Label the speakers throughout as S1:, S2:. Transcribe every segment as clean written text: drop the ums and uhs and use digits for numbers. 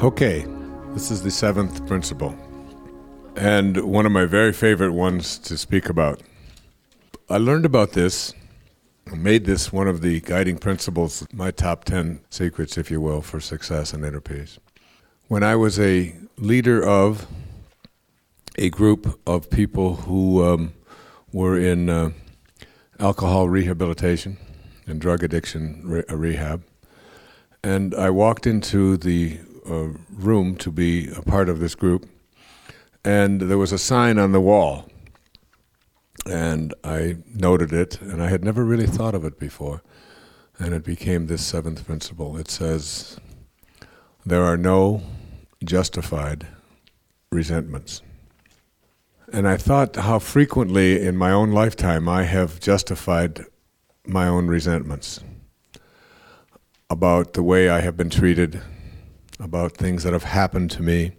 S1: Okay, this is the seventh principle, and one of my very favorite ones to speak about. I learned about this, made this one of the guiding principles, my top 10 secrets, if you will, for success and inner peace. When I was a leader of a group of people who were in alcohol rehabilitation and drug addiction rehab, and I walked into the room to be a part of this group, and there was a sign on the wall, and I noted it, and I had never really thought of it before, and it became this seventh principle. It says, there are no justified resentments. And I thought how frequently in my own lifetime I have justified my own resentments about the way I have been treated, about things that have happened to me,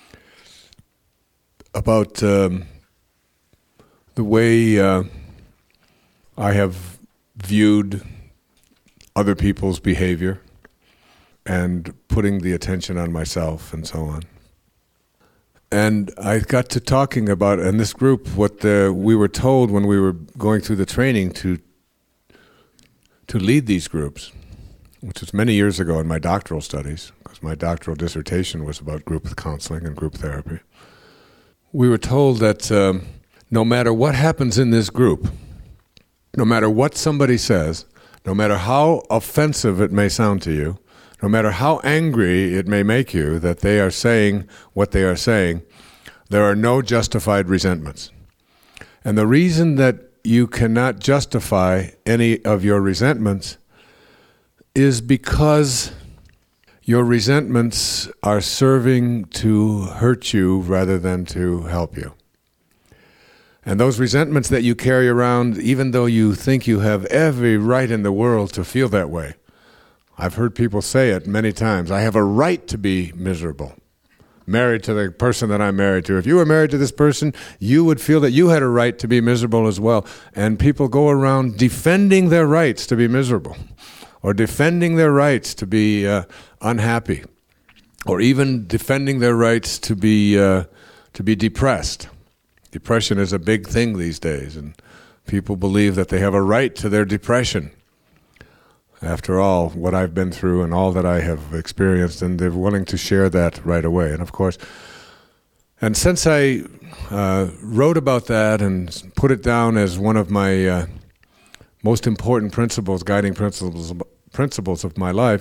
S1: about the way I have viewed other people's behavior and putting the attention on myself and so on. And I got to talking about, in this group, what we were told when we were going through the training to lead these groups, which was many years ago in my doctoral studies, because my doctoral dissertation was about group counseling and group therapy. We were told that no matter what happens in this group, no matter what somebody says, no matter how offensive it may sound to you, no matter how angry it may make you that they are saying what they are saying, there are no justified resentments. And the reason that you cannot justify any of your resentments is because your resentments are serving to hurt you rather than to help you. And those resentments that you carry around, even though you think you have every right in the world to feel that way, I've heard people say it many times, I have a right to be miserable, married to the person that I'm married to. If you were married to this person, you would feel that you had a right to be miserable as well. And people go around defending their rights to be miserable, or defending their rights to be unhappy, or even defending their rights to be depressed. Depression is a big thing these days, and people believe that they have a right to their depression. After all, what I've been through and all that I have experienced, and they're willing to share that right away. And of course, and since I wrote about that and put it down as one of my most important principles, guiding principles of my life,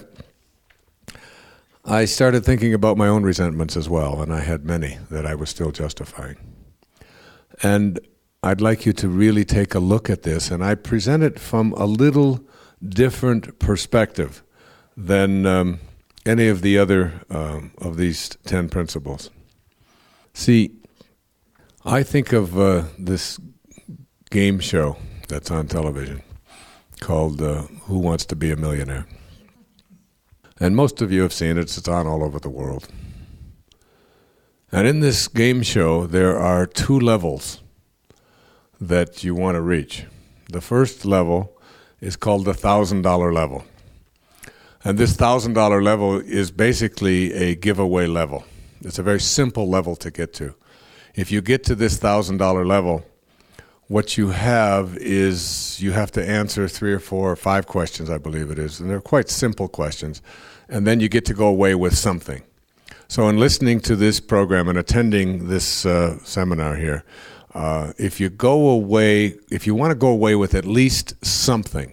S1: I started thinking about my own resentments as well, and I had many that I was still justifying. And I'd like you to really take a look at this, and I present it from a little different perspective than any of the other of these 10 principles. See, I think of this game show that's on television called Who Wants to Be a Millionaire? And most of you have seen it. It's on all over the world. And in this game show, there are 2 levels that you want to reach. The first level is called the $1,000 level. And this $1,000 level is basically a giveaway level. It's a very simple level to get to. If you get to this $1,000 level, what you have is you have to answer 3 or 4 or 5 questions, I believe it is, and they're quite simple questions, and then you get to go away with something. So in listening to this program and attending this seminar here, if you want to go away with at least something,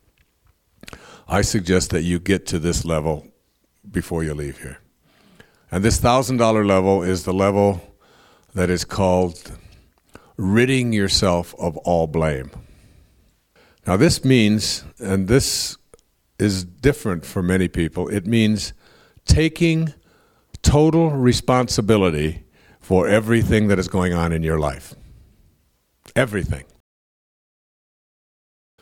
S1: I suggest that you get to this level before you leave here. And this $1,000 level is the level that is called ridding yourself of all blame. Now this means, and this is different for many people, it means taking total responsibility for everything that is going on in your life. Everything.